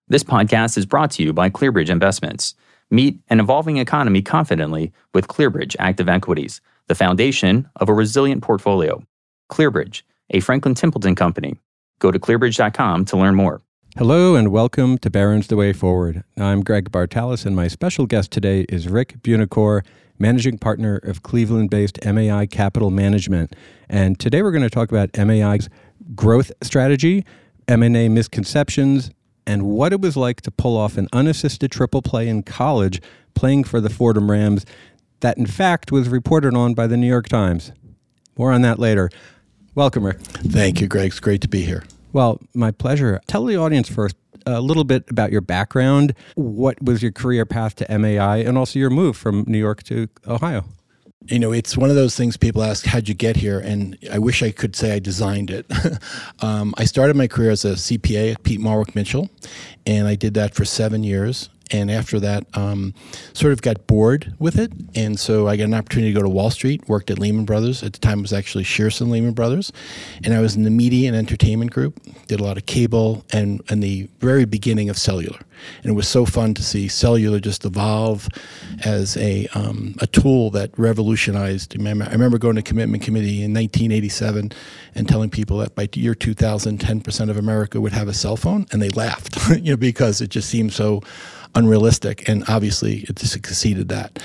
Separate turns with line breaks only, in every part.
This podcast is brought to you by ClearBridge Investments. Meet an evolving economy confidently with ClearBridge Active Equities, the foundation of a resilient portfolio. ClearBridge, a Franklin Templeton company. Go to clearbridge.com to learn more.
Hello and welcome to Barron's The Way Forward. I'm Greg Bartalis, and my special guest today is Rick Buonocore, Managing Partner of Cleveland-based MAI Capital Management. And today we're going to talk about MAI's growth strategy, M&A misconceptions, and what it was like to pull off an unassisted triple play in college playing for the Fordham Rams that, in fact, was reported on by the New York Times. More on that later. Welcome, Rick.
Thank you, Greg. It's great to be here.
Well, my pleasure. Tell the audience first a little bit about your background. What was your career path to MAI and also your move from New York to Ohio?
You know, it's one of those things people ask, how'd you get here? And I wish I could say I designed it. I started my career as a CPA at Peat Marwick Mitchell, and I did that for 7 years. And after that, sort of got bored with it. And so I got an opportunity to go to Wall Street, worked at Lehman Brothers. At the time, it was actually Shearson Lehman Brothers. And I was in the media and entertainment group, did a lot of cable and the very beginning of cellular. And it was so fun to see cellular just evolve as a tool that revolutionized. I remember going to Commitment Committee in 1987 and telling people that by year 2000, 10% of America would have a cell phone. And they laughed, because it just seemed so unrealistic, and obviously it just exceeded that.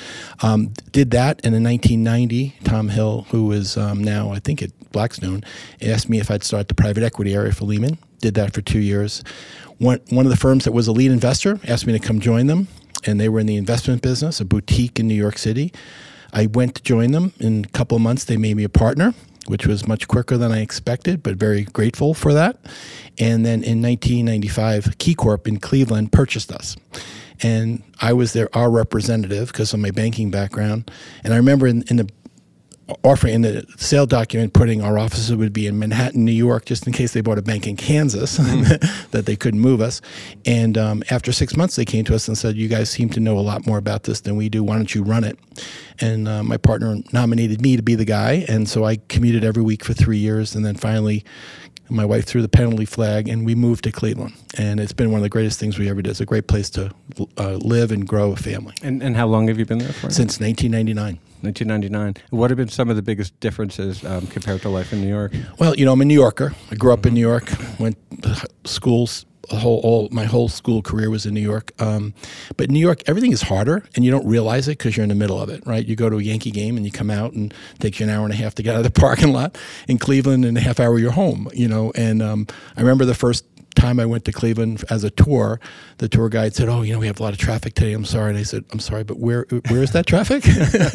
Did that, and in 1990, Tom Hill, who is now, I think, at Blackstone, asked me if I'd start the private equity area for Lehman. Did that for 2 years. One of the firms that was a lead investor asked me to come join them, and they were in the investment business, a boutique in New York City. I went to join them. In a couple of months, they made me a partner, which was much quicker than I expected, but very grateful for that. And then in 1995, KeyCorp in Cleveland purchased us. And I was our representative because of my banking background. And I remember in the offering, in the sale document, putting our offices would be in Manhattan, New York, just in case they bought a bank in Kansas, that they couldn't move us. And after 6 months, they came to us and said, you guys seem to know a lot more about this than we do. Why don't you run it? And my partner nominated me to be the guy. And so I commuted every week for 3 years. And then finally, my wife threw the penalty flag, and we moved to Cleveland. And it's been one of the greatest things we ever did. It's a great place to live and grow a family.
And how long have you been there for?
Since 1999.
1999. What have been some of the biggest differences compared to life in New York?
Well, I'm a New Yorker. I grew up in New York, went to schools. My whole school career was in New York. But New York, everything is harder, and you don't realize it because you're in the middle of it, right? You go to a Yankee game, and you come out, and it takes you an hour and a half to get out of the parking lot. In Cleveland, in a half hour, you're home, And I remember the first time I went to Cleveland as a tour, the tour guide said, we have a lot of traffic today. I'm sorry. And I said, I'm sorry, but where is that traffic?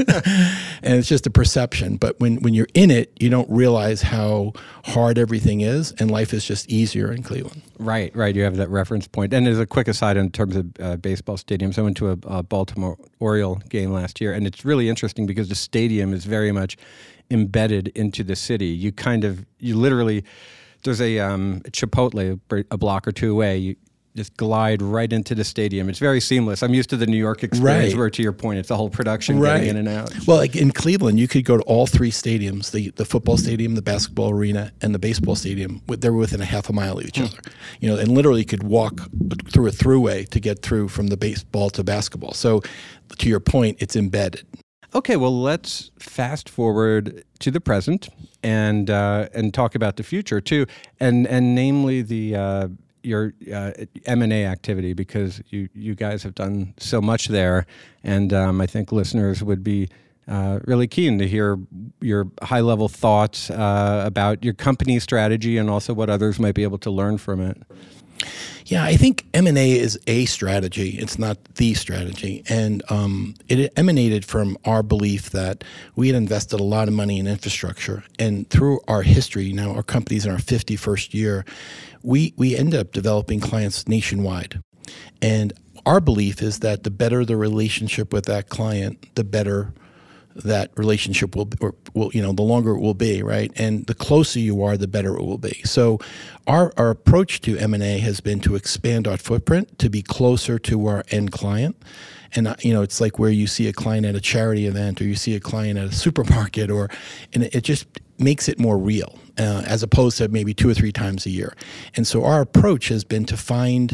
And it's just a perception. But when you're in it, you don't realize how hard everything is, and life is just easier in Cleveland.
Right. You have that reference point. And as a quick aside in terms of baseball stadiums, I went to a Baltimore Oriole game last year, and it's really interesting because the stadium is very much embedded into the city. You literally... There's a Chipotle a block or two away. You just glide right into the stadium. It's very seamless. I'm used to the New York experience where, to your point, it's the whole production getting in and out.
Well, like in Cleveland, you could go to all three stadiums, the football stadium, the basketball arena, and the baseball stadium. They were within a half a mile of each other. And literally could walk through a throughway to get through from the baseball to basketball. So to your point, it's embedded.
Okay, well, let's fast forward to the present and talk about the future too, and namely your M&A activity, because you guys have done so much there, and I think listeners would be really keen to hear your high-level thoughts about your company strategy and also what others might be able to learn from it.
Yeah, I think M&A is a strategy. It's not the strategy. And it emanated from our belief that we had invested a lot of money in infrastructure. And through our history, now our company's in our 51st year, we end up developing clients nationwide. And our belief is that the better the relationship with that client, the better that relationship will the longer it will be, right? And the closer you are, the better it will be. So our approach to M&A has been to expand our footprint, to be closer to our end client. And, it's like where you see a client at a charity event or you see a client at a supermarket, and it just makes it more real as opposed to maybe 2 or 3 times a year. And so our approach has been to find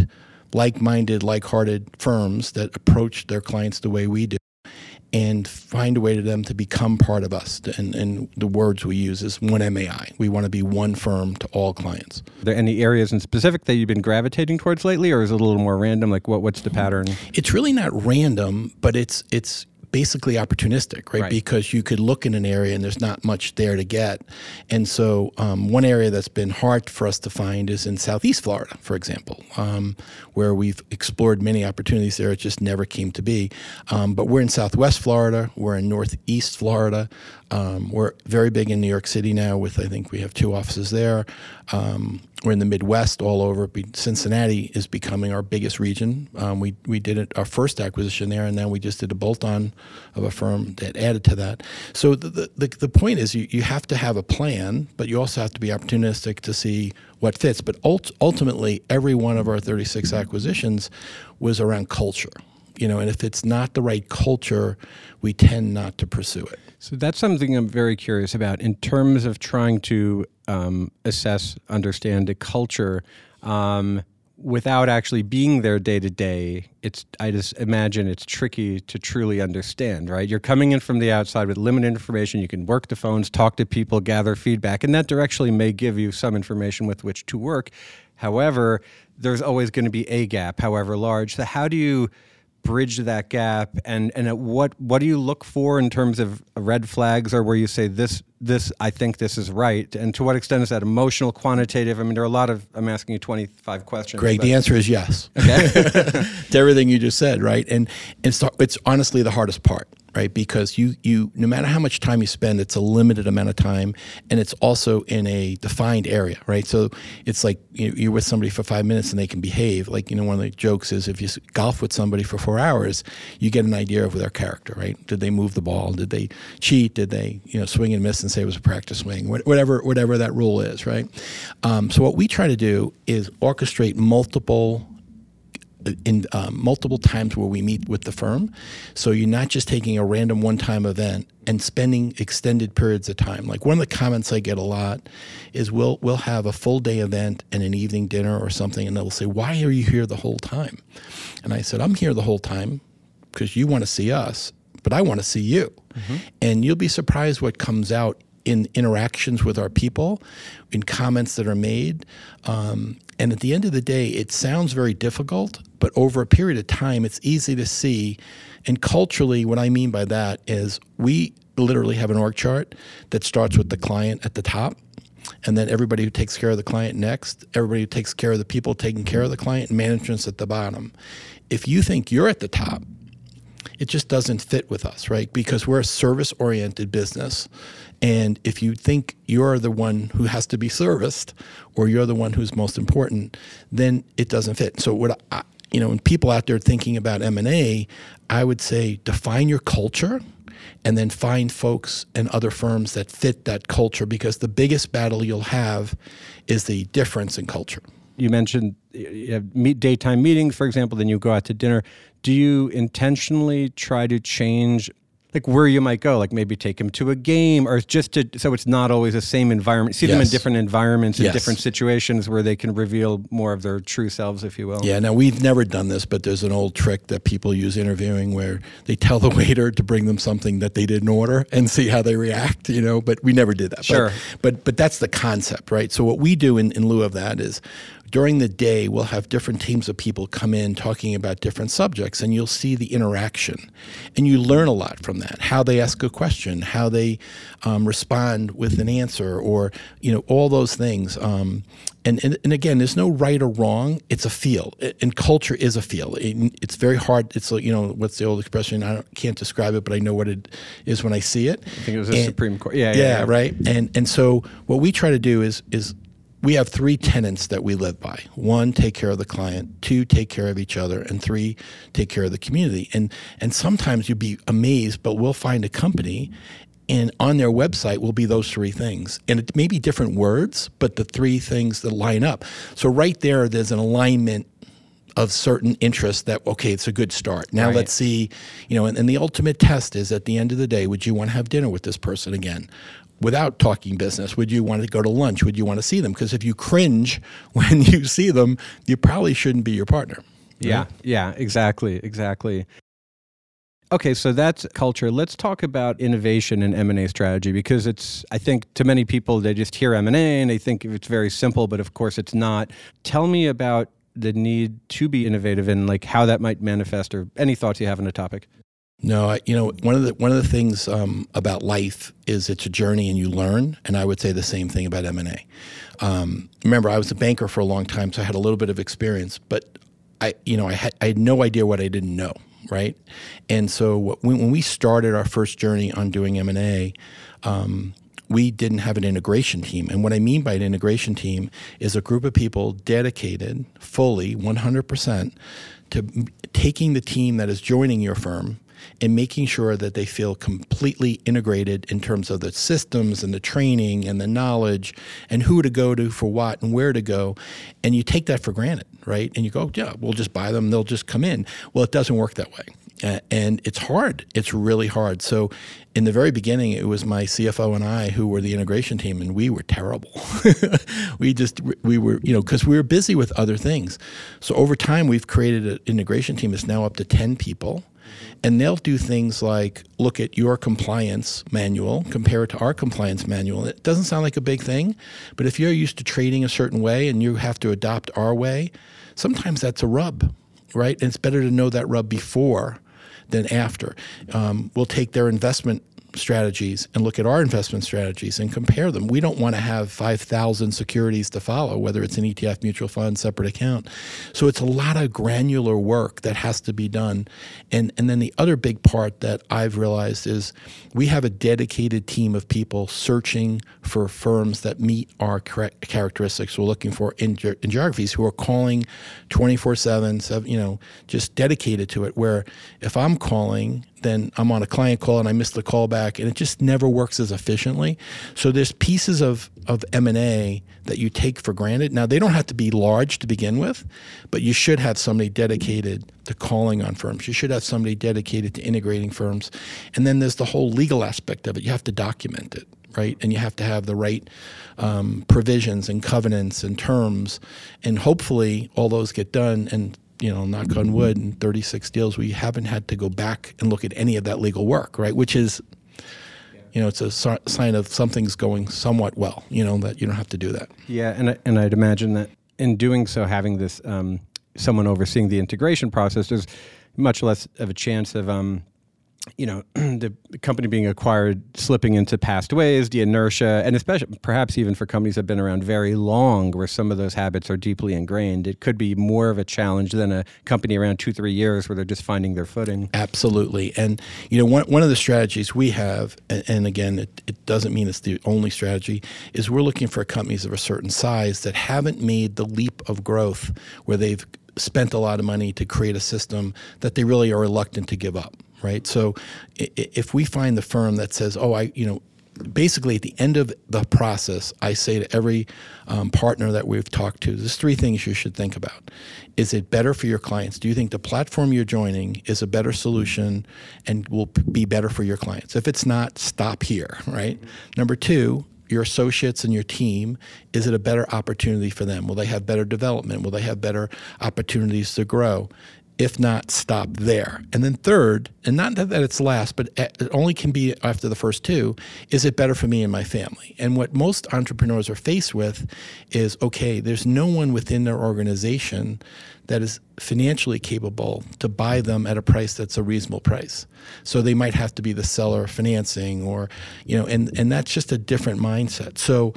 like-minded, like-hearted firms that approach their clients the way we do, and find a way to them to become part of us. And the words we use is one MAI. We want to be one firm to all clients.
Are there any areas in specific that you've been gravitating towards lately, or is it a little more random? Like what's the pattern?
It's really not random, but it's basically opportunistic, right? Because you could look in an area and there's not much there to get. And so one area that's been hard for us to find is in Southeast Florida, for example, where we've explored many opportunities there. It just never came to be. But we're in Southwest Florida. We're in Northeast Florida. We're very big in New York City now I think we have 2 offices there. We're in the Midwest all over. Cincinnati is becoming our biggest region. We did our first acquisition there, and then we just did a bolt-on of a firm that added to that. So the point is you have to have a plan, but you also have to be opportunistic to see what fits. But ultimately, every one of our 36 acquisitions was around culture. And if it's not the right culture, we tend not to pursue it.
So that's something I'm very curious about in terms of trying to assess, understand a culture without actually being there day to day. I just imagine it's tricky to truly understand, right? You're coming in from the outside with limited information. You can work the phones, talk to people, gather feedback, and that directionally may give you some information with which to work. However, there's always going to be a gap, however large. So how do you bridge that gap, and what do you look for in terms of red flags, or where you say this I think this is right, and to what extent is that emotional, quantitative? I mean, there are a lot of, I'm asking you 25 questions.
Greg, the answer is yes. Okay. To everything you just said, right? And it's honestly the hardest part, right? Because you no matter how much time you spend, it's a limited amount of time, and it's also in a defined area, right? So it's like you're with somebody for 5 minutes and they can behave. Like, one of the jokes is if you golf with somebody for 4 hours, you get an idea of their character, right? Did they move the ball? Did they cheat? Did they swing and miss and say it was a practice swing? Whatever that rule is, right? So what we try to do is orchestrate multiple times where we meet with the firm. So you're not just taking a random one-time event and spending extended periods of time. Like, one of the comments I get a lot is we'll have a full day event and an evening dinner or something, and they'll say, "Why are you here the whole time?" And I said, "I'm here the whole time because you want to see us, but I want to see you." Mm-hmm. And you'll be surprised what comes out in interactions with our people, in comments that are made. And at the end of the day, it sounds very difficult, but over a period of time, it's easy to see. And culturally, what I mean by that is we literally have an org chart that starts with the client at the top, and then everybody who takes care of the client next, everybody who takes care of the people taking care of the client, and management's at the bottom. If you think you're at the top, it just doesn't fit with us, right? Because we're a service-oriented business. And if you think you're the one who has to be serviced, or you're the one who's most important, then it doesn't fit. So when people out there thinking about M&A, I would say define your culture and then find folks and other firms that fit that culture, because the biggest battle you'll have is the difference in culture.
You mentioned you have daytime meetings, for example, then you go out to dinner. Do you intentionally try to change like where you might go, like maybe take them to a game, or just so it's not always the same environment, see them in different environments, in different situations where they can reveal more of their true selves, if you will?
Yeah, now we've never done this, but there's an old trick that people use interviewing where they tell the waiter to bring them something that they didn't order and see how they react, but we never did that.
Sure.
But that's the concept, right? So what we do in lieu of that is during the day, we'll have different teams of people come in talking about different subjects, and you'll see the interaction. And you learn a lot from that, how they ask a question, how they respond with an answer, or, all those things. And again, there's no right or wrong. It's a feel, and culture is a feel. It's very hard. It's like, what's the old expression? I can't describe it, but I know what it is when I see it.
I think it was the Supreme Court.
Yeah, right. And so what we try to do is we have 3 tenets that we live by. 1, take care of the client. 2, take care of each other. And 3, take care of the community. And sometimes you'd be amazed, but we'll find a company, and on their website will be those 3 things. And it may be different words, but the 3 things that line up. So right there's an alignment of certain interests that, okay, it's a good start. Now let's see, and the ultimate test is at the end of the day, would you want to have dinner with this person again? Without talking business, would you want to go to lunch? Would you want to see them? Because if you cringe when you see them, you probably shouldn't be your partner.
Yeah, yeah, exactly. Okay, so that's culture. Let's talk about innovation and M&A strategy, because I think to many people, they just hear M&A and they think it's very simple, but of course it's not. Tell me about the need to be innovative and like how that might manifest, or any thoughts you have on the topic.
No, one of the things about life is it's a journey and you learn, and I would say the same thing about M&A. Remember, I was a banker for a long time, so I had a little bit of experience, but I had no idea what I didn't know, right? And so when we started our first journey on doing M&A, we didn't have an integration team. And what I mean by an integration team is a group of people dedicated fully 100% to taking the team that is joining your firm and making sure that they feel completely integrated in terms of the systems and the training and the knowledge and who to go to for what and where to go. And you take that for granted, right? And you go, yeah, we'll just buy them. They'll just come in. Well, it doesn't work that way. And it's hard. It's really hard. So in the very beginning, it was my CFO and I who were the integration team, and we were terrible. we were, because we were busy with other things. So over time, we've created an integration team that's now up to 10 people. And they'll do things like look at your compliance manual, compare it to our compliance manual. It doesn't sound like a big thing, but if you're used to trading a certain way and you have to adopt our way, sometimes that's a rub, right? And it's better to know that rub before than after. We'll take their investment strategies and look at our investment strategies and compare them. We don't want to have 5,000 securities to follow, whether it's an ETF, mutual fund, separate account. So it's a lot of granular work that has to be done. And then the other big part that I've realized is we have a dedicated team of people searching for firms that meet our characteristics we're looking for in geographies, who are calling 24/7, just dedicated to it, where if I'm calling, then I'm on a client call and I miss the call back, and it just never works as efficiently. So there's pieces of M&A that you take for granted. Now, they don't have to be large to begin with, but you should have somebody dedicated to calling on firms. You should have somebody dedicated to integrating firms. And then there's the whole legal aspect of it. You have to document it, right? And you have to have the right provisions and covenants and terms. And hopefully all those get done, and knock on wood, in 36 deals, we haven't had to go back and look at any of that legal work, right? Which is, it's a sign of something's going somewhat well, that you don't have to do that.
Yeah, and I'd imagine that in doing so, having this someone overseeing the integration process, there's much less of a chance of the company being acquired slipping into past ways, the inertia, and especially perhaps even for companies that have been around very long, where some of those habits are deeply ingrained. It could be more of a challenge than a company around 2-3 years where they're just finding their footing.
Absolutely. And one of the strategies we have, and again, it doesn't mean it's the only strategy, is we're looking for companies of a certain size that haven't made the leap of growth where they've spent a lot of money to create a system that they really are reluctant to give up. Right. So if we find the firm that says, basically at the end of the process, I say to every partner that we've talked to, there's 3 things you should think about. Is it better for your clients? Do you think the platform you're joining is a better solution and will be better for your clients? If it's not, stop here. Right. Mm-hmm. Number 2, your associates and your team, is it a better opportunity for them? Will they have better development? Will they have better opportunities to grow? If not, stop there. And then third, and not that it's last, but it only can be after the first 2, is it better for me and my family? And what most entrepreneurs are faced with is, okay, there's no one within their organization that is financially capable to buy them at a price that's a reasonable price. So they might have to be the seller financing, or, and that's just a different mindset. So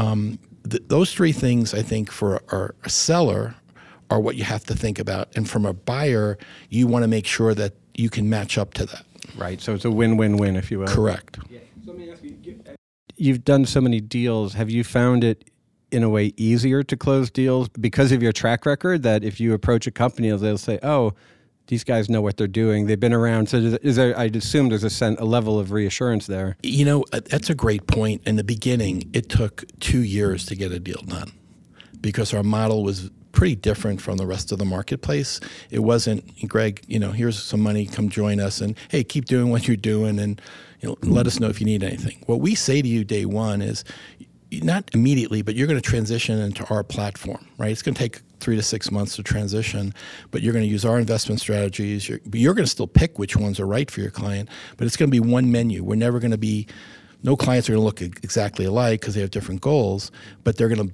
those 3 things, I think, for a seller are what you have to think about. And from a buyer, you want to make sure that you can match up to that.
Right. So it's a win-win-win, if you will.
Correct.
Yeah. So let me ask you, you've done so many deals. Have you found it in a way easier to close deals because of your track record, that if you approach a company, they'll say, oh, these guys know what they're doing. They've been around. So I'd assume there's a level of reassurance there.
That's a great point. In the beginning, it took 2 years to get a deal done because our model was pretty different from the rest of the marketplace. It wasn't, Greg, here's some money, come join us, and hey, keep doing what you're doing, and let us know if you need anything. What we say to you day one is, not immediately, but you're going to transition into our platform, right? It's going to take 3 to 6 months to transition, but you're going to use our investment strategies. You're going to still pick which ones are right for your client, but it's going to be one menu. We're never going to be, no clients are going to look exactly alike because they have different goals, but they're going to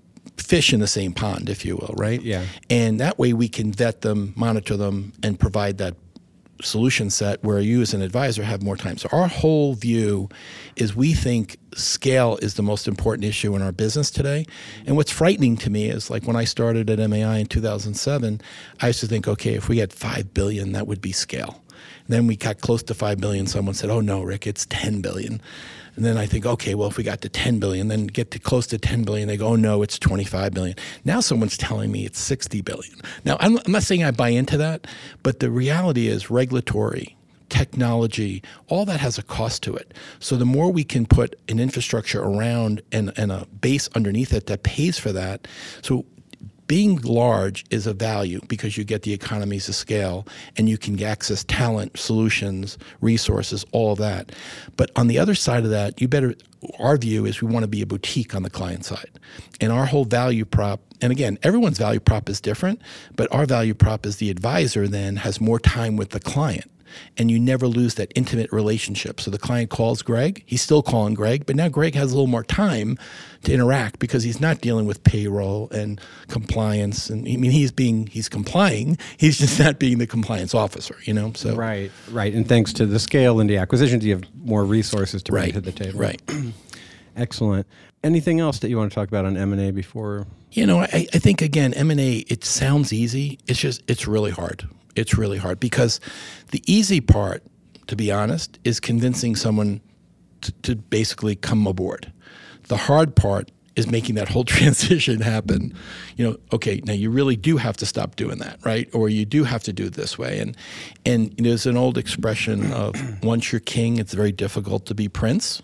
fish in the same pond, if you will, right?
Yeah.
And that way we can vet them, monitor them, and provide that solution set where you as an advisor have more time. So our whole view is we think scale is the most important issue in our business today. And what's frightening to me is, like, when I started at MAI in 2007, I used to think, okay, if we had 5 billion, that would be scale. And then we got close to 5 billion. Someone said, oh no, Rick, it's 10 billion. And then I think, okay, well, if we got to 10 billion, then get to close to 10 billion, they go, oh no, it's 25 billion. Now someone's telling me it's 60 billion. Now, I'm not saying I buy into that, but the reality is regulatory, technology, all that has a cost to it. So the more we can put an infrastructure around and a base underneath it that pays for that. So being large is a value because you get the economies of scale and you can access talent, solutions, resources, all of that. But on the other side of that, our view is we want to be a boutique on the client side. And our whole value prop, and again, everyone's value prop is different, but our value prop is the advisor then has more time with the client. And you never lose that intimate relationship. So the client calls Greg, he's still calling Greg, but now Greg has a little more time to interact because he's not dealing with payroll and compliance. And I mean, he's complying, he's just not being the compliance officer, So
Right. And thanks to the scale and the acquisitions, you have more resources to bring to the table.
Right.
Excellent. Anything else that you want to talk about on M&A before?
I think, again, M&A, it sounds easy. It's really hard. It's really hard because the easy part, to be honest, is convincing someone to basically come aboard. The hard part is making that whole transition happen. Okay, now you really do have to stop doing that, right? Or you do have to do it this way. And there's an old expression of once you're king, it's very difficult to be prince.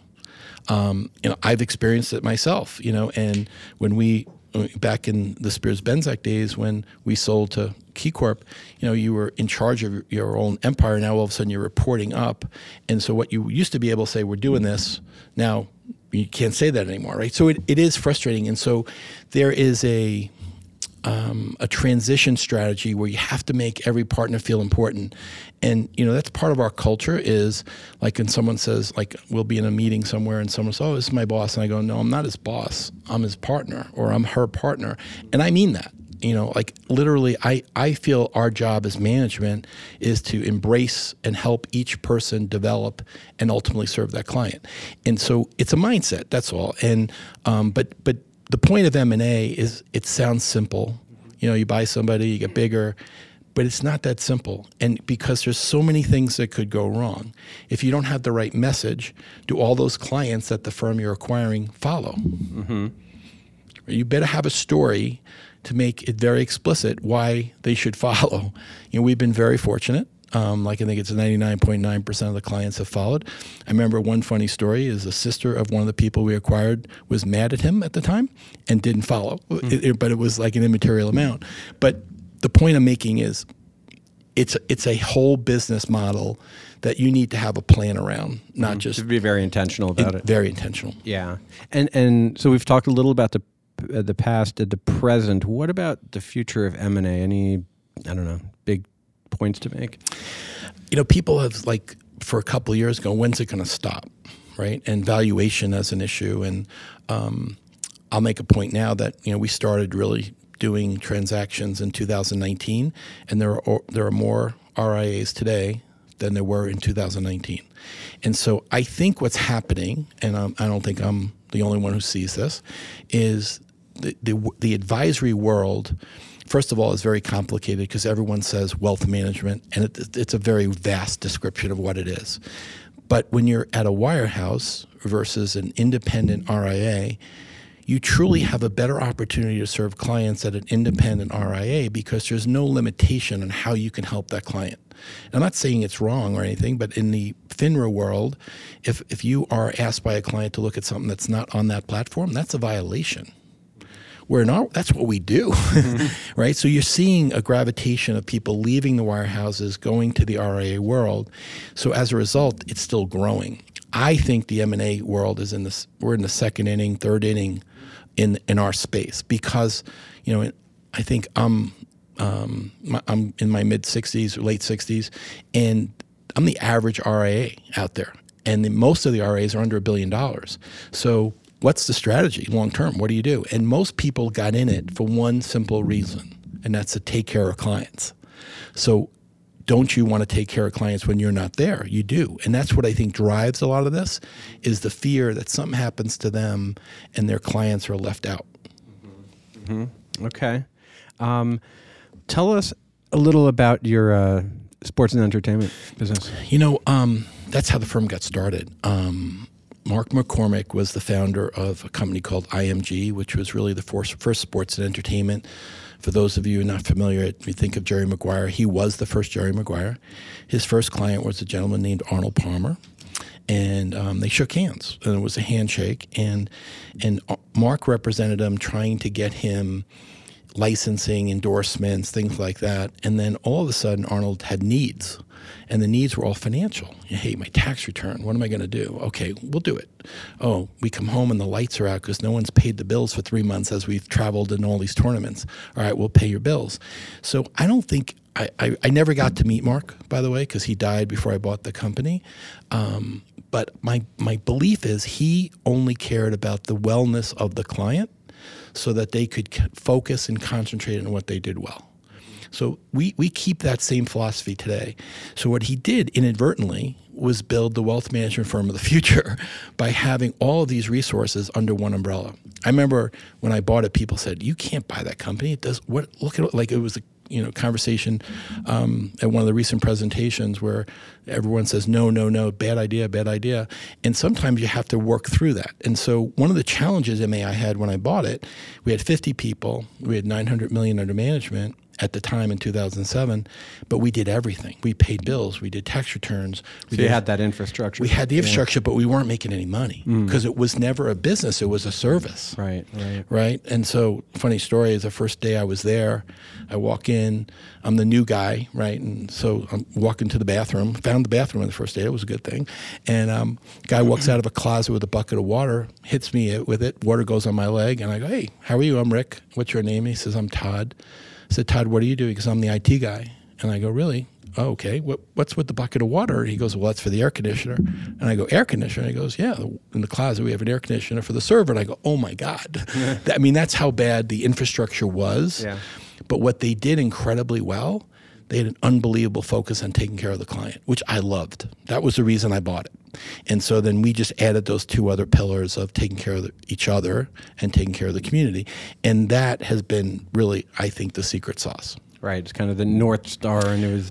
I've experienced it myself, and when back in the Spears Benzac days when we sold to KeyCorp, you were in charge of your own empire. Now all of a sudden you're reporting up. And so what you used to be able to say, we're doing this, now you can't say that anymore, right? So it is frustrating. And so there is a transition strategy where you have to make every partner feel important. And, that's part of our culture is like when someone says, like, we'll be in a meeting somewhere and someone says, oh, this is my boss. And I go, no, I'm not his boss. I'm his partner or I'm her partner. And I mean that. Like literally, I feel our job as management is to embrace and help each person develop and ultimately serve that client. And so it's a mindset, that's all. And but the point of M&A is it sounds simple. You buy somebody, you get bigger, but it's not that simple. And because there's so many things that could go wrong. If you don't have the right message, do all those clients that the firm you're acquiring follow? Mm-hmm. You better have a story to make it very explicit why they should follow. We've been very fortunate. I think it's 99.9% of the clients have followed. I remember one funny story is a sister of one of the people we acquired was mad at him at the time and didn't follow. But it was like an immaterial amount. But the point I'm making is it's a whole business model that you need to have a plan around, not just...
To be very intentional about it.
Very intentional.
Yeah. And so we've talked a little about the past and the present. What about the future of M&A? Any, big points to make?
People have, for a couple of years ago, when's it going to stop, right? And valuation as an issue. And I'll make a point now that, we started really doing transactions in 2019, and there are more RIAs today than there were in 2019. And so I think what's happening, and I don't think I'm the only one who sees this, is the advisory world, first of all, is very complicated because everyone says wealth management, and it's a very vast description of what it is. But when you're at a wirehouse versus an independent RIA, you truly have a better opportunity to serve clients at an independent RIA because there's no limitation on how you can help that client. I'm not saying it's wrong or anything, but in the FINRA world, if you are asked by a client to look at something that's not on that platform, that's a violation. That's what we do, right? So you're seeing a gravitation of people leaving the wirehouses, going to the RIA world. So as a result, it's still growing. I think the M&A world we're in the second inning, third inning in our space because, I think I'm in my mid 60s or late 60s, and I'm the average RIA out there. And most of the RIAs are under $1 billion. So what's the strategy long term? What do you do? And most people got in it for one simple reason, and that's to take care of clients. So don't you want to take care of clients when you're not there? You do. And that's what I think drives a lot of this, is the fear that something happens to them and their clients are left out.
Mm-hmm. Okay. Tell us a little about your sports and entertainment business.
That's how the firm got started. Mark McCormick was the founder of a company called IMG, which was really the first sports and entertainment. For those of you not familiar, if you think of Jerry Maguire, he was the first Jerry Maguire. His first client was a gentleman named Arnold Palmer, and they shook hands, and it was a handshake. And Mark represented him, trying to get him licensing, endorsements, things like that. And then all of a sudden, Arnold had needs. And the needs were all financial. Hey, my tax return, what am I going to do? Okay, we'll do it. Oh, we come home and the lights are out because no one's paid the bills for 3 months as we've traveled in all these tournaments. All right, we'll pay your bills. So I don't think, I never got to meet Mark, by the way, because he died before I bought the company. But my belief is he only cared about the wellness of the client so that they could focus and concentrate on what they did well. So we keep that same philosophy today. So what he did inadvertently was build the wealth management firm of the future by having all of these resources under one umbrella. I remember when I bought it, people said, "You can't buy that company. It does what? Look at it." Like it was a conversation at one of the recent presentations where everyone says, no, bad idea. And sometimes you have to work through that. And so one of the challenges MAI had when I bought it, we had 50 people, we had $900 million under management at the time in 2007, but we did everything. We paid bills, we did tax returns.
So you had that infrastructure.
We had the infrastructure, but we weren't making any money because it was never a business, it was a service. Right? And so, funny story is the first day I was there, I walk in, I'm the new guy, right? And so I'm walking to the bathroom, found the bathroom on the first day, it was a good thing. And guy walks out of a closet with a bucket of water, hits me with it, water goes on my leg, and I go, "Hey, how are you? I'm Rick. What's your name?" And he says, "I'm Todd." I said, "Todd, what do you do?" Because I'm the IT guy. And I go, "Really? Oh, okay. What's with the bucket of water?" And he goes, "Well, that's for the air conditioner." And I go, "Air conditioner?" And he goes, "Yeah, in the closet we have an air conditioner for the server." And I go, "Oh my God." I mean, that's how bad the infrastructure was. Yeah. But what they did incredibly well, they had an unbelievable focus on taking care of the client, which I loved. That was the reason I bought it. And so then we just added those two other pillars of taking care of each other and taking care of the community. And that has been really, I think, the secret sauce.
Right. It's kind of the North Star, and it was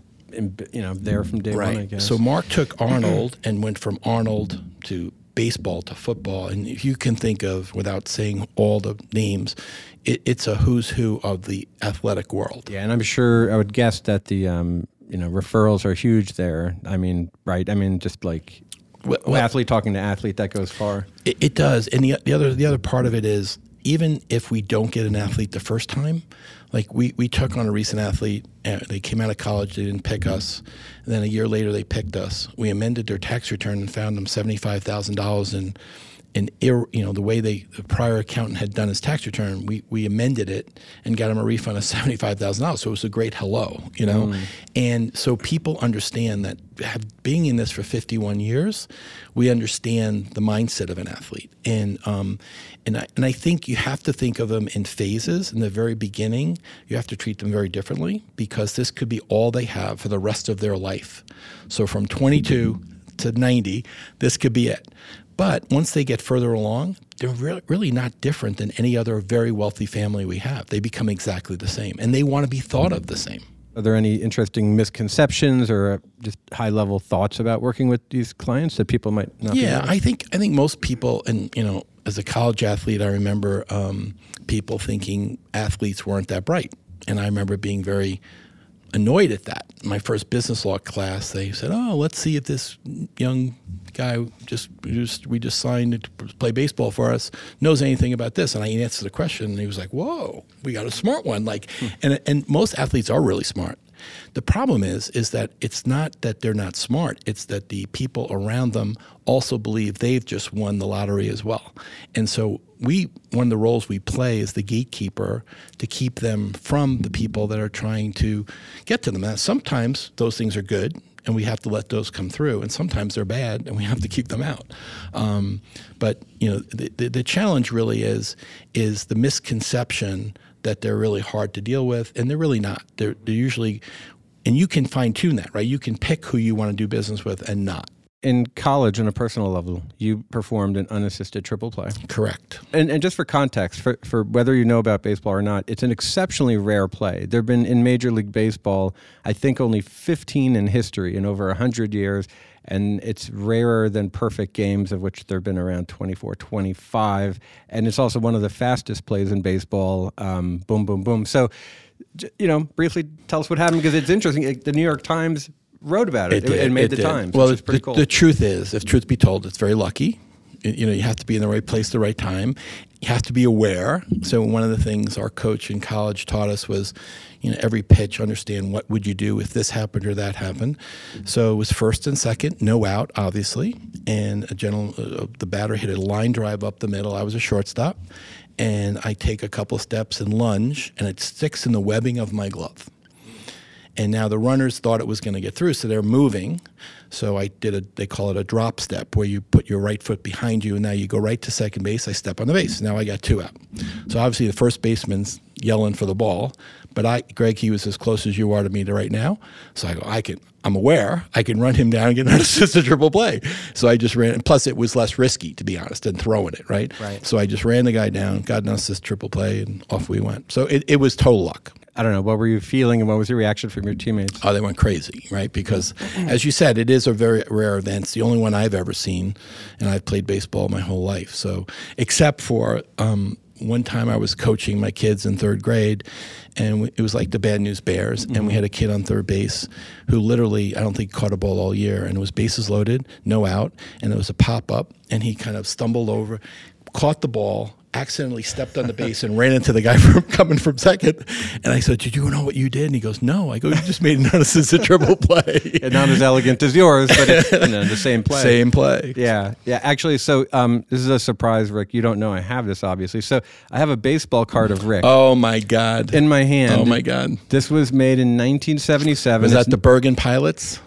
there from day one, I guess.
So Mark took Arnold and went from Arnold to baseball to football. And if you can think of, without saying all the names, it's a who's who of the athletic world.
Yeah, and I'm sure, I would guess that the referrals are huge there. I mean, right? I mean, just like athlete talking to athlete, that goes far.
It does. And the other part of it is, even if we don't get an athlete the first time, like we took on a recent athlete, they came out of college, they didn't pick us, and then a year later they picked us. We amended their tax return and found them $75,000 in the way the prior accountant had done his tax return, we amended it and got him a refund of $75,000. So it was a great hello, And so people understand that being in this for 51 years, we understand the mindset of an athlete. And I think you have to think of them in phases. In the very beginning, you have to treat them very differently because this could be all they have for the rest of their life. So from 22 to 90, this could be it. But once they get further along, they're really not different than any other very wealthy family we have. They become exactly the same, and they want to be thought of the same.
Are there any interesting misconceptions or just high-level thoughts about working with these clients that people might not be aware of?
I think most people, and as a college athlete, I remember people thinking athletes weren't that bright, and I remember being very annoyed at that. My first business law class, they said, "Oh, let's see if this young guy we just signed to play baseball for us knows anything about this." And I answered the question, and he was like, "Whoa, we got a smart one!" And most athletes are really smart. The problem is that it's not that they're not smart. It's that the people around them also believe they've just won the lottery as well. And so one of the roles we play is the gatekeeper to keep them from the people that are trying to get to them. Now, sometimes those things are good, and we have to let those come through. And sometimes they're bad, and we have to keep them out. But the challenge really is the misconception that they're really hard to deal with, and they're really not. They're usually, and you can fine tune that, right? You can pick who you want to do business with and not.
In college, on a personal level, you performed an unassisted triple play.
Correct.
And just for context, for whether you know about baseball or not, it's an exceptionally rare play. There have been in Major League Baseball, I think, only 15 in history in over 100 years, and it's rarer than perfect games, of which there have been around 24, 25. And it's also one of the fastest plays in baseball. Boom, boom, boom. So, briefly tell us what happened, because it's interesting. The New York Times wrote about it. It made the Times.
Well,
which is pretty cool.
The truth is, if truth be told, it's very lucky. You have to be in the right place at the right time. You have to be aware. So one of the things our coach in college taught us was, every pitch, understand what would you do if this happened or that happened. So it was first and second, no out, obviously. And the batter hit a line drive up the middle. I was a shortstop. And I take a couple of steps and lunge, and it sticks in the webbing of my glove. And now the runners thought it was going to get through, so they're moving. So I they call it a drop step, where you put your right foot behind you, and now you go right to second base. I step on the base. Now I got 2 out. So obviously the first baseman's yelling for the ball, but Greg, he was as close as you are to me right now. So I go, I'm aware I can run him down and get an unassisted triple play. So I just ran, and plus it was less risky, to be honest, than throwing it, right? So I just ran the guy down, got an unassisted triple play, and off we went. So it was total luck.
I don't know, what were you feeling, and what was your reaction from your teammates?
Oh, they went crazy, right? Because, as you said, it is a very rare event. It's the only one I've ever seen, and I've played baseball my whole life. So, except for one time I was coaching my kids in 3rd grade, and it was like the Bad News Bears, and we had a kid on third base who literally, I don't think, caught a ball all year, and it was bases loaded, no out, and it was a pop-up, and he kind of stumbled over, caught the ball, accidentally stepped on the base and ran into the guy coming from second. And I said, "Did you know what you did?" And he goes, "No." I go, "You just made an unassisted triple play."
And not as elegant as yours, but it's the same play.
Same play.
Yeah. Actually, so this is a surprise, Rick. You don't know I have this, obviously. So I have a baseball card of Rick.
Oh, my God.
In my hand.
Oh, my God.
This was made in 1977.
Was that the Bergen Pilots?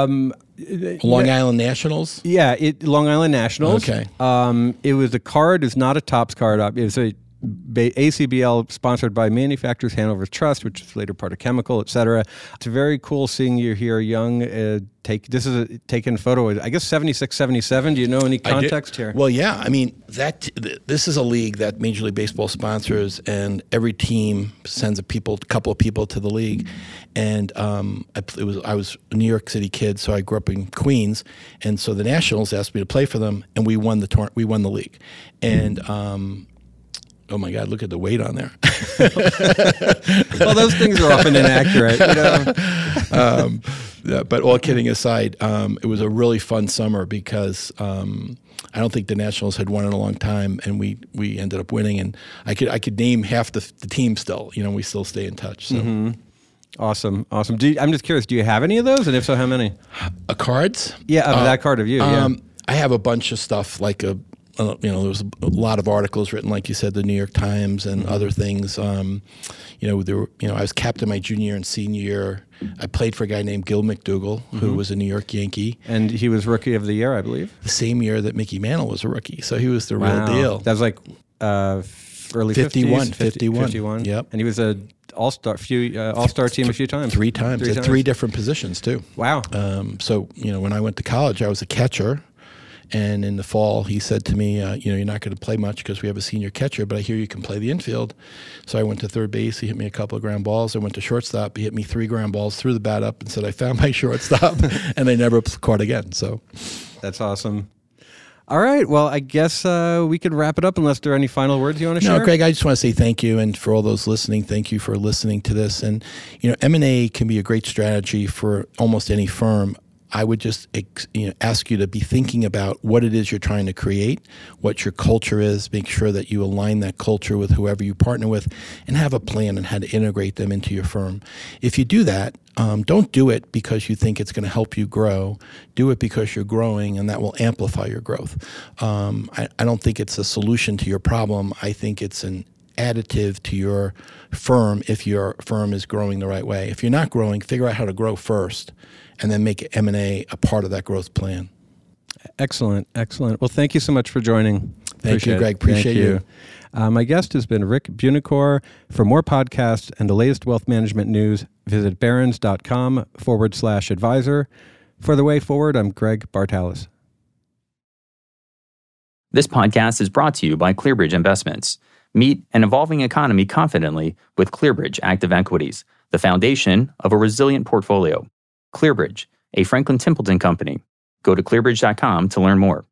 Long Island Nationals?
Yeah, Long Island Nationals.
Okay.
It was a card. It's not a Topps card. It's a ACBL sponsored by Manufacturers Hanover's Trust, which is later part of Chemical, et cetera. It's very cool seeing you here young. This is a taken photo, I guess 76, 77. Do you know any context here?
Well, yeah. I mean, this is a league that Major League Baseball sponsors, and every team sends a couple of people to the league. And I was a New York City kid, so I grew up in Queens, and so the Nationals asked me to play for them, and we won the league. And oh my God, look at the weight on there.
Well, those things are often inaccurate.
But all kidding aside, it was a really fun summer because I don't think the Nationals had won in a long time, and we ended up winning. And I could name half the team still. We still stay in touch. So.
Mm-hmm. Awesome. I'm just curious, do you have any of those? And if so, how many?
Cards?
Yeah, that card of you, yeah.
I have a bunch of stuff like there was a lot of articles written, like you said, the New York Times and other things. I was captain my junior and senior year. I played for a guy named Gil McDougall, who was a New York Yankee.
And he was Rookie of the Year, I believe.
The same year that Mickey Mantle was a rookie. So he was the real deal.
That was like early
51.
50s?
51. Yep.
And he was a all-star team a few times.
3 times. At 3 different positions, too.
Wow.
So, when I went to college, I was a catcher. And in the fall, he said to me, you're not going to play much because we have a senior catcher, but I hear you can play the infield. So I went to third base. He hit me a couple of ground balls. I went to shortstop. He hit me 3 ground balls, threw the bat up, and said, "I found my shortstop," and I never caught again. So
that's awesome. All right. Well, I guess we could wrap it up unless there are any final words you want to share.
No, Greg, I just want to say thank you. And for all those listening, thank you for listening to this. And, M&A can be a great strategy for almost any firm. I would just ask you to be thinking about what it is you're trying to create, what your culture is, make sure that you align that culture with whoever you partner with, and have a plan on how to integrate them into your firm. If you do that, don't do it because you think it's going to help you grow. Do it because you're growing, and that will amplify your growth. I don't think it's a solution to your problem. I think it's an additive to your firm if your firm is growing the right way. If you're not growing, figure out how to grow first, and then make M&A a part of that growth plan.
Excellent. Well, thank you so much for joining.
Thank you, Greg. Appreciate you.
My guest has been Rick Buonocore. For more podcasts and the latest wealth management news, visit barons.com/advisor. For The Way Forward, I'm Greg Bartalos.
This podcast is brought to you by ClearBridge Investments. Meet an evolving economy confidently with ClearBridge Active Equities, the foundation of a resilient portfolio. ClearBridge, a Franklin Templeton company. Go to clearbridge.com to learn more.